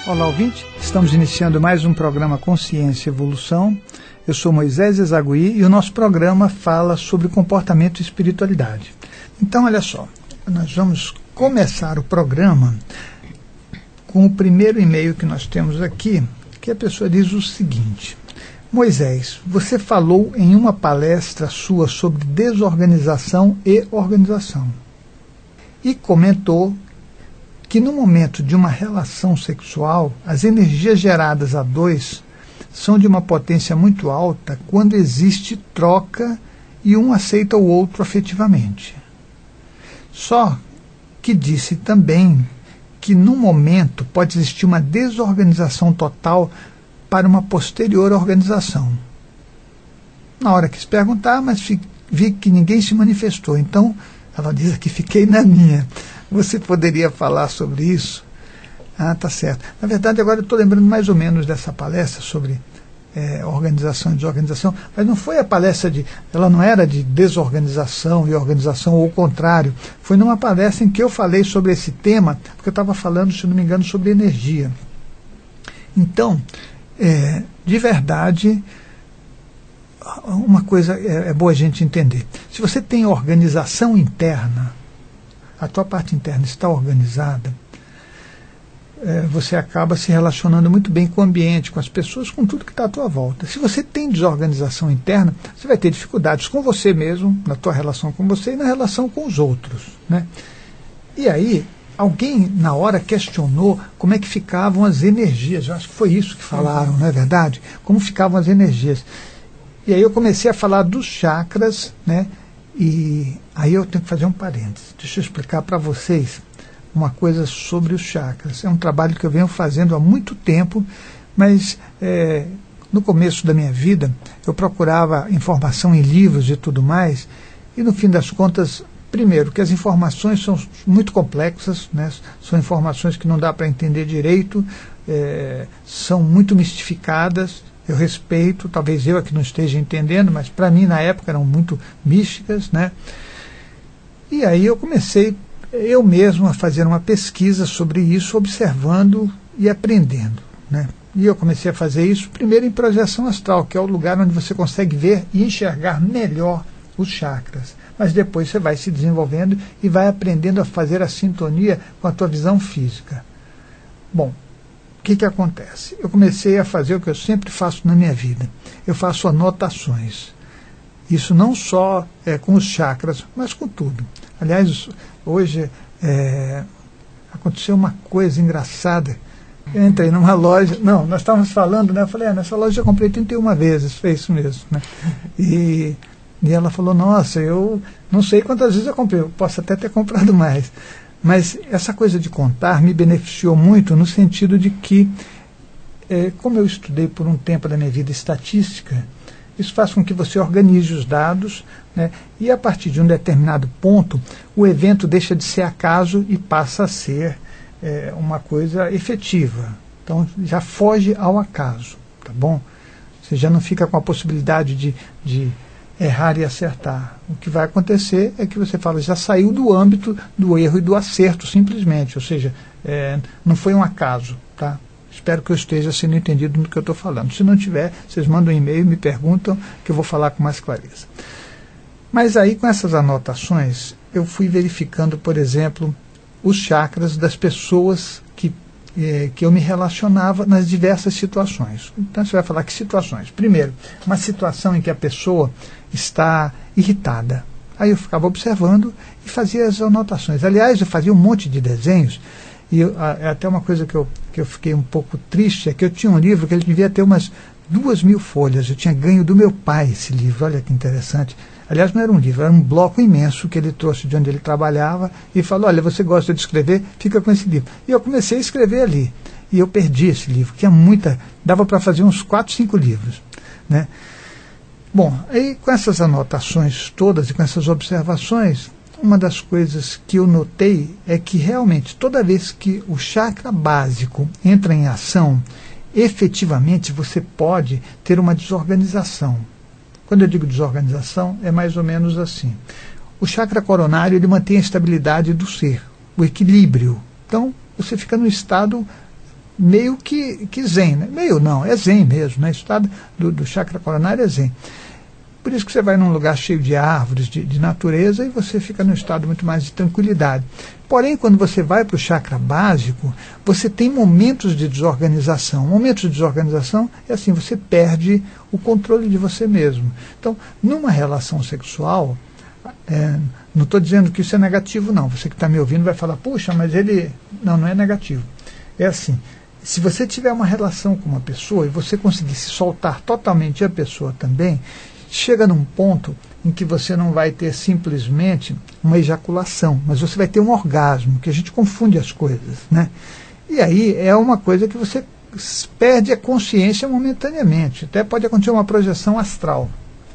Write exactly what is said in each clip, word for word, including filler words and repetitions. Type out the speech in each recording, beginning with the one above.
Olá, ouvinte. Estamos iniciando mais um programa Consciência e Evolução. Eu sou Moisés Ezagui e o nosso programa fala sobre comportamento e espiritualidade. Então, olha só, nós vamos começar o programa com o primeiro e-mail que nós temos aqui, que a pessoa diz o seguinte: Moisés, você falou em uma palestra sua sobre desorganização e organização e comentou que no momento de uma relação sexual, as energias geradas a dois são de uma potência muito alta quando existe troca e um aceita o outro afetivamente. Só que disse também que no momento pode existir uma desorganização total para uma posterior organização. Na hora quis perguntar, mas vi que ninguém se manifestou. Então, ela diz aqui, fiquei na minha. Você poderia falar sobre isso? Ah, tá certo. Na verdade, agora eu estou lembrando mais ou menos dessa palestra sobre é, organização e desorganização, mas não foi a palestra de... Ela não era de desorganização e organização, ou o contrário. Foi numa palestra em que eu falei sobre esse tema, porque eu estava falando, se não me engano, sobre energia. Então, é, de verdade, uma coisa é, é boa a gente entender. Se você tem organização interna, a tua parte interna está organizada, é, você acaba se relacionando muito bem com o ambiente, com as pessoas, com tudo que está à tua volta. Se você tem desorganização interna, você vai ter dificuldades com você mesmo, na tua relação com você e na relação com os outros, né? E aí, alguém na hora questionou como é que ficavam as energias. Eu acho que foi isso que falaram, não é verdade? Como ficavam as energias. E aí eu comecei a falar dos chakras, né? E aí eu tenho que fazer um parênteses. Deixa eu explicar para vocês uma coisa sobre os chakras. É um trabalho que eu venho fazendo há muito tempo, mas é, no começo da minha vida eu procurava informação em livros e tudo mais, e no fim das contas, primeiro, que as informações são muito complexas, né? São informações que não dá para entender direito, é, são muito mistificadas. Eu respeito, talvez eu aqui não esteja entendendo, mas para mim na época eram muito místicas, né? E aí eu comecei eu mesmo a fazer uma pesquisa sobre isso, observando e aprendendo, né? E eu comecei a fazer isso primeiro em projeção astral, que é o lugar onde você consegue ver e enxergar melhor os chakras. Mas depois você vai se desenvolvendo e vai aprendendo a fazer a sintonia com a tua visão física. Bom, o que que acontece? Eu comecei a fazer o que eu sempre faço na minha vida. Eu faço anotações. Isso não só é, com os chakras, mas com tudo. Aliás, hoje é, aconteceu uma coisa engraçada. Eu entrei numa loja... Não, nós estávamos falando, né? Eu falei, ah, nessa loja eu comprei trinta e uma vezes. Foi isso mesmo, né? E, e ela falou, nossa, eu não sei quantas vezes eu comprei. Eu posso até ter comprado mais. Mas essa coisa de contar me beneficiou muito no sentido de que, é, como eu estudei por um tempo da minha vida estatística, isso faz com que você organize os dados, né, e a partir de um determinado ponto, o evento deixa de ser acaso e passa a ser é, uma coisa efetiva. Então já foge ao acaso, tá bom? Você já não fica com a possibilidade de... de errar e acertar. O que vai acontecer é que você fala, já saiu do âmbito do erro e do acerto, simplesmente. Ou seja, é, não foi um acaso. Tá? Espero que eu esteja sendo entendido no que eu estou falando. Se não tiver, vocês mandam um e-mail, me perguntam, que eu vou falar com mais clareza. Mas aí, com essas anotações, eu fui verificando, por exemplo, os chakras das pessoas que, eh, que eu me relacionava nas diversas situações. Então, você vai falar que situações? Primeiro, uma situação em que a pessoa está irritada. Aí eu ficava observando e fazia as anotações. Aliás, eu fazia um monte de desenhos, e eu, é até uma coisa que eu, que eu fiquei um pouco triste, é que eu tinha um livro que ele devia ter umas duas mil folhas. Eu tinha ganho do meu pai esse livro, olha que interessante. Aliás, não era um livro, era um bloco imenso que ele trouxe de onde ele trabalhava e falou, olha, você gosta de escrever, fica com esse livro. E eu comecei a escrever ali. E eu perdi esse livro, que é muita, dava para fazer uns quatro, cinco livros, né? Bom, aí com essas anotações todas e com essas observações, uma das coisas que eu notei é que realmente toda vez que o chakra básico entra em ação, efetivamente você pode ter uma desorganização. Quando eu digo desorganização, é mais ou menos assim. O chakra coronário ele mantém a estabilidade do ser, o equilíbrio. Então, você fica num estado meio que, que zen, né? Meio não, é zen mesmo, né? O estado do, do chakra coronário é zen. Por isso que você vai num lugar cheio de árvores, de, de natureza, e você fica num estado muito mais de tranquilidade. Porém, quando você vai para o chakra básico, você tem momentos de desorganização. Momentos de desorganização é assim, você perde o controle de você mesmo. Então, numa relação sexual, é, não estou dizendo que isso é negativo, não. Você que está me ouvindo vai falar, puxa, mas ele... Não, não é negativo. É assim, se você tiver uma relação com uma pessoa e você conseguir se soltar totalmente a pessoa também, chega num ponto em que você não vai ter simplesmente uma ejaculação, mas você vai ter um orgasmo, que a gente confunde as coisas, né? E aí é uma coisa que você perde a consciência momentaneamente, até pode acontecer uma projeção astral.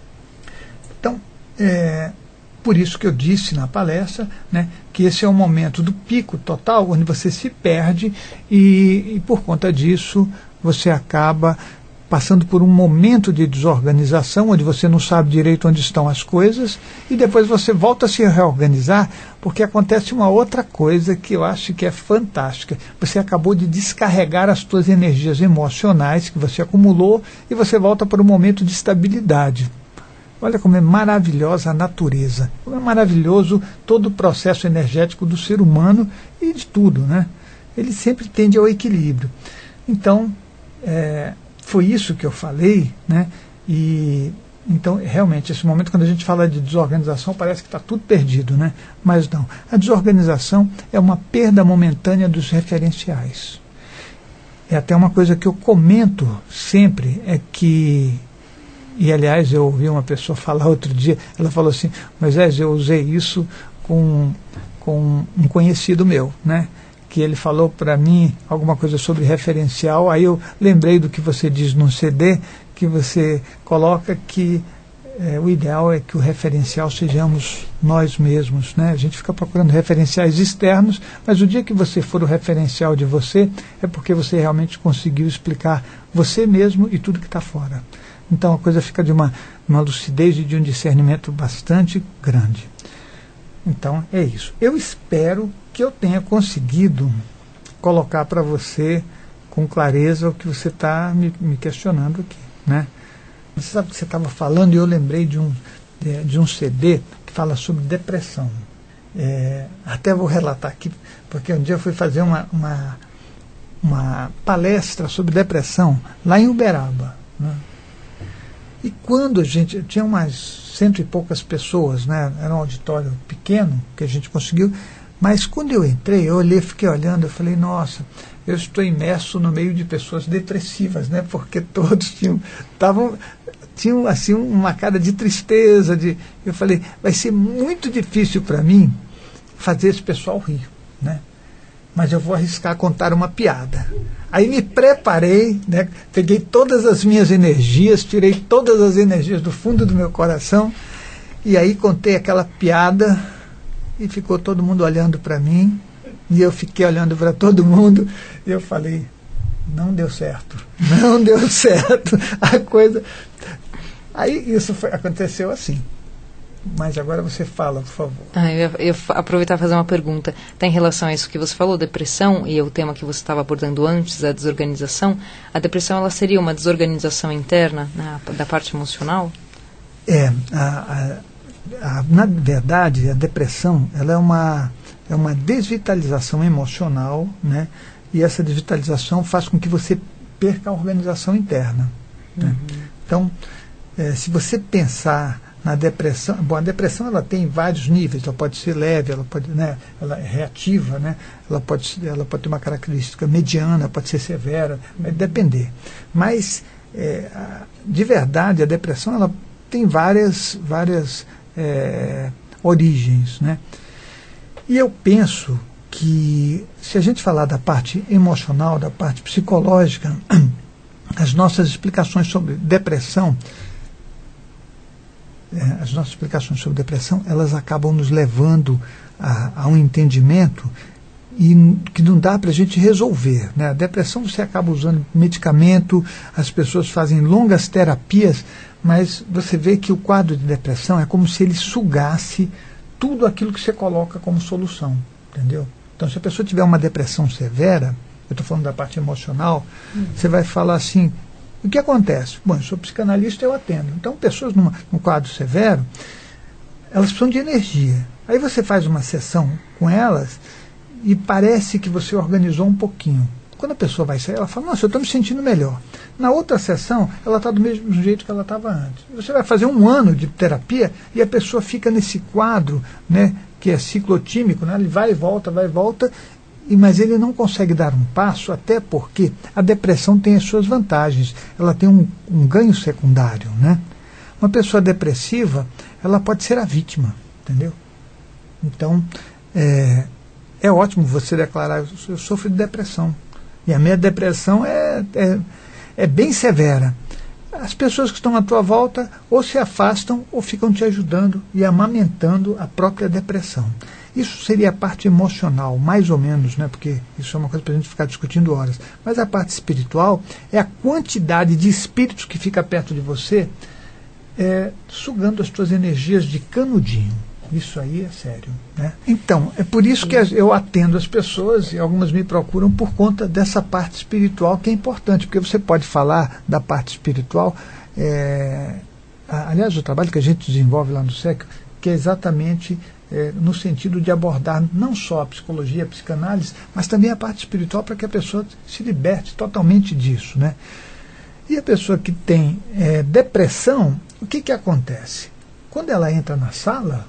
Então, é por isso que eu disse na palestra, né, que esse é o momento do pico total, onde você se perde e, e por conta disso você acaba passando por um momento de desorganização, onde você não sabe direito onde estão as coisas, e depois você volta a se reorganizar, porque acontece uma outra coisa que eu acho que é fantástica. Você acabou de descarregar as suas energias emocionais que você acumulou, e você volta para um momento de estabilidade. Olha como é maravilhosa a natureza, como é maravilhoso todo o processo energético do ser humano e de tudo, né? Ele sempre tende ao equilíbrio. Então, é... foi isso que eu falei, né? E então, realmente, esse momento, quando a gente fala de desorganização, parece que está tudo perdido, né? Mas não. A desorganização é uma perda momentânea dos referenciais. É até uma coisa que eu comento sempre, é que, e aliás, eu ouvi uma pessoa falar outro dia, ela falou assim, Moisés, eu usei isso com, com um conhecido meu, né? Que ele falou para mim alguma coisa sobre referencial, aí eu lembrei do que você diz num C D, que você coloca que é, o ideal é que o referencial sejamos nós mesmos, né? A gente fica procurando referenciais externos, mas o dia que você for o referencial de você, é porque você realmente conseguiu explicar você mesmo e tudo que está fora. Então a coisa fica de uma, uma lucidez e de um discernimento bastante grande. Então é isso. Eu espero que eu tenha conseguido colocar para você com clareza o que você está me, me questionando aqui, né? Você sabe que você estava falando e eu lembrei de um, de, de um C D que fala sobre depressão. É, até vou relatar aqui, porque um dia eu fui fazer uma, uma, uma palestra sobre depressão lá em Uberaba, né? E quando a gente... tinha umas cento e poucas pessoas, né? Era um auditório pequeno que a gente conseguiu, mas quando eu entrei, eu olhei, fiquei olhando, eu falei, nossa, eu estou imerso no meio de pessoas depressivas, né? Porque todos tinham, tavam, tinham assim uma cara de tristeza, de, eu falei, vai ser muito difícil para mim fazer esse pessoal rir, né? Mas eu vou arriscar contar uma piada. Aí me preparei, né? Peguei todas as minhas energias, tirei todas as energias do fundo do meu coração, e aí contei aquela piada, e ficou todo mundo olhando para mim, e eu fiquei olhando para todo mundo, e eu falei, não deu certo, não deu certo, a coisa... Aí isso foi, aconteceu assim. Mas agora você fala, por favor. Ah, eu ia, eu ia aproveitar e fazer uma pergunta. Está em relação a isso que você falou, depressão, e o tema que você estava abordando antes, a desorganização. A depressão, ela seria uma desorganização interna, né, da parte emocional? É, a, a, a, na verdade, a depressão, ela é uma, é uma desvitalização emocional, né? E essa desvitalização faz com que você perca a organização interna, né? Uhum. Então, é, se você pensar na depressão, bom, a depressão ela tem vários níveis, ela pode ser leve, ela pode, né, ela é reativa, né, ela pode, ela pode ter uma característica mediana, pode ser severa, vai depender. Mas, é, a, de verdade, a depressão ela tem várias, várias é, origens, né? E eu penso que, se a gente falar da parte emocional, da parte psicológica, as nossas explicações sobre depressão, É, as nossas explicações sobre depressão, elas acabam nos levando a, a um entendimento e que não dá para a gente resolver, né? A depressão você acaba usando medicamento, as pessoas fazem longas terapias, mas você vê que o quadro de depressão é como se ele sugasse tudo aquilo que você coloca como solução, entendeu? Então, se a pessoa tiver uma depressão severa, eu estou falando da parte emocional, uhum. Você vai falar assim, o que acontece? Bom, eu sou psicanalista, eu atendo. Então, pessoas numa, num quadro severo, elas precisam de energia. Aí você faz uma sessão com elas e parece que você organizou um pouquinho. Quando a pessoa vai sair, ela fala, nossa, eu estou me sentindo melhor. Na outra sessão, ela está do mesmo jeito que ela estava antes. Você vai fazer um ano de terapia e a pessoa fica nesse quadro, né, que é ciclotímico, né, ele vai e volta, vai e volta, e, mas ele não consegue dar um passo, até porque a depressão tem as suas vantagens. Ela tem um, um ganho secundário. Né? Uma pessoa depressiva, ela pode ser a vítima, entendeu? Então, é, é ótimo você declarar, eu sofro de depressão. E a minha depressão é, é, é bem severa. As pessoas que estão à tua volta ou se afastam ou ficam te ajudando e amamentando a própria depressão. Isso seria a parte emocional, mais ou menos, né? Porque isso é uma coisa para a gente ficar discutindo horas. Mas a parte espiritual é a quantidade de espíritos que fica perto de você, é, sugando as tuas energias de canudinho. Isso aí é sério. Né? Então, é por isso que eu atendo as pessoas e algumas me procuram por conta dessa parte espiritual que é importante, porque você pode falar da parte espiritual, é, aliás, o trabalho que a gente desenvolve lá no S E C, que é exatamente é, no sentido de abordar não só a psicologia, a psicanálise, mas também a parte espiritual para que a pessoa se liberte totalmente disso. Né? E a pessoa que tem é, depressão, o que, que acontece? Quando ela entra na sala,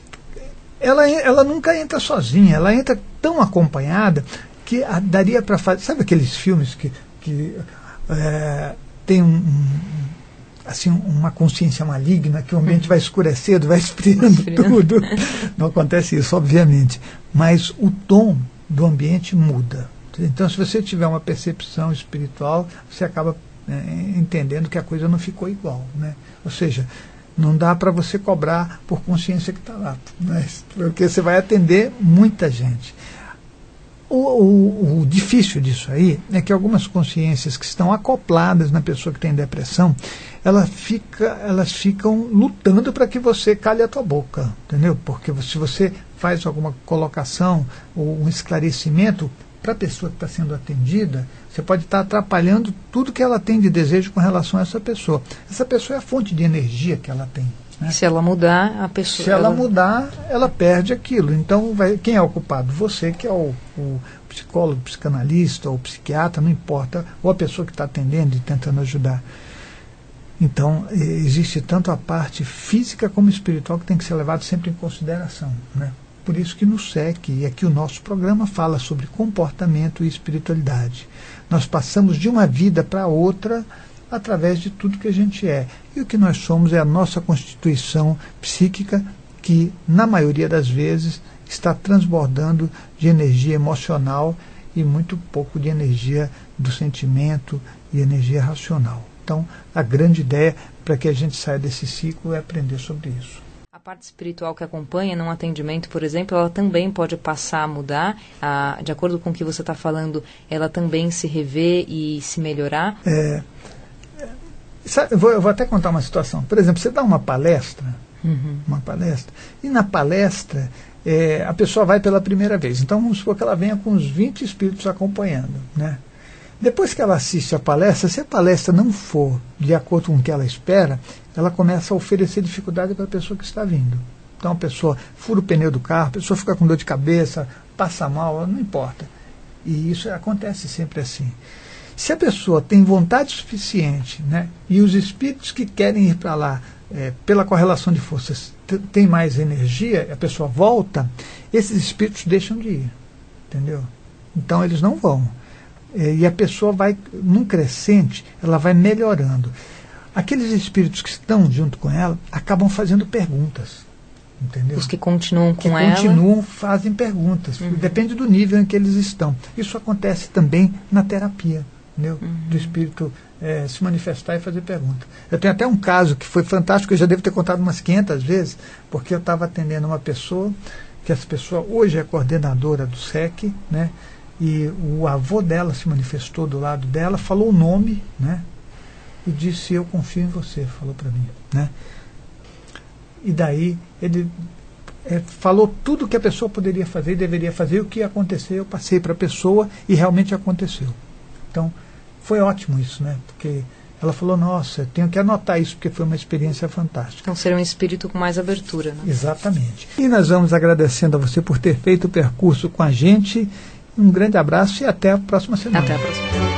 Ela, ela nunca entra sozinha, ela entra tão acompanhada que a, daria para fazer. Sabe aqueles filmes que, que é, tem um, um, assim, uma consciência maligna, que o ambiente vai escurecendo, vai esfriando tudo? Não acontece isso, obviamente. Mas o tom do ambiente muda. Então, se você tiver uma percepção espiritual, você acaba é, entendendo que a coisa não ficou igual. Né? Ou seja, não dá para você cobrar por consciência que está lá, né? Porque você vai atender muita gente. O, o, o difícil disso aí é que algumas consciências que estão acopladas na pessoa que tem depressão, ela fica, elas ficam lutando para que você cale a tua boca, entendeu? Porque se você faz alguma colocação ou um esclarecimento para a pessoa que está sendo atendida, você pode estar atrapalhando tudo que ela tem de desejo com relação a essa pessoa. Essa pessoa é a fonte de energia que ela tem. Né? Se ela mudar, a pessoa... Se ela, ela mudar, ela perde aquilo. Então, vai, quem é o culpado? Você, que é o, o psicólogo, psicanalista ou psiquiatra, não importa, ou a pessoa que está atendendo e tentando ajudar. Então, existe tanto a parte física como espiritual que tem que ser levado sempre em consideração, né? Por isso que no S E C, e aqui o nosso programa fala sobre comportamento e espiritualidade. Nós passamos de uma vida para outra através de tudo que a gente é. E o que nós somos é a nossa constituição psíquica, que, na maioria das vezes, está transbordando de energia emocional e muito pouco de energia do sentimento e energia racional. Então, a grande ideia para que a gente saia desse ciclo é aprender sobre isso. A parte espiritual que acompanha num atendimento, por exemplo, ela também pode passar a mudar, a, de acordo com o que você está falando, ela também se rever e se melhorar? É, sabe, eu, vou, eu vou até contar uma situação. Por exemplo, você dá uma palestra, uhum. uma palestra, e na palestra é, a pessoa vai pela primeira vez. Então vamos supor que ela venha com uns vinte espíritos acompanhando, né? Depois que ela assiste a palestra, se a palestra não for de acordo com o que ela espera, ela começa a oferecer dificuldade para a pessoa que está vindo. Então a pessoa fura o pneu do carro, a pessoa fica com dor de cabeça, passa mal, não importa. E isso acontece sempre assim. Se a pessoa tem vontade suficiente, né, e os espíritos que querem ir para lá, é, pela correlação de forças, tem mais energia, a pessoa volta, esses espíritos deixam de ir. Entendeu? Então eles não vão. E a pessoa vai, num crescente, ela vai melhorando. Aqueles espíritos que estão junto com ela acabam fazendo perguntas, entendeu? Os que continuam com que ela continuam, fazem perguntas. Uhum. Depende do nível em que eles estão. Isso acontece também na terapia, entendeu? Uhum. Do espírito é, se manifestar e fazer pergunta. Eu tenho até um caso que foi fantástico, eu já devo ter contado umas quinhentas vezes, porque eu estava atendendo uma pessoa, que essa pessoa hoje é coordenadora do S E C, né? E o avô dela se manifestou do lado dela, falou o nome, né? E disse, eu confio em você, falou para mim, né? E daí ele, é, falou tudo o que a pessoa poderia fazer e deveria fazer, o que ia acontecer, eu passei para a pessoa e realmente aconteceu. Então, foi ótimo isso, né? Porque ela falou, nossa, eu tenho que anotar isso, porque foi uma experiência fantástica. Então, ser um espírito com mais abertura, né? Exatamente. E nós vamos agradecendo a você por ter feito o percurso com a gente. Um grande abraço e até a próxima semana. Até a próxima semana.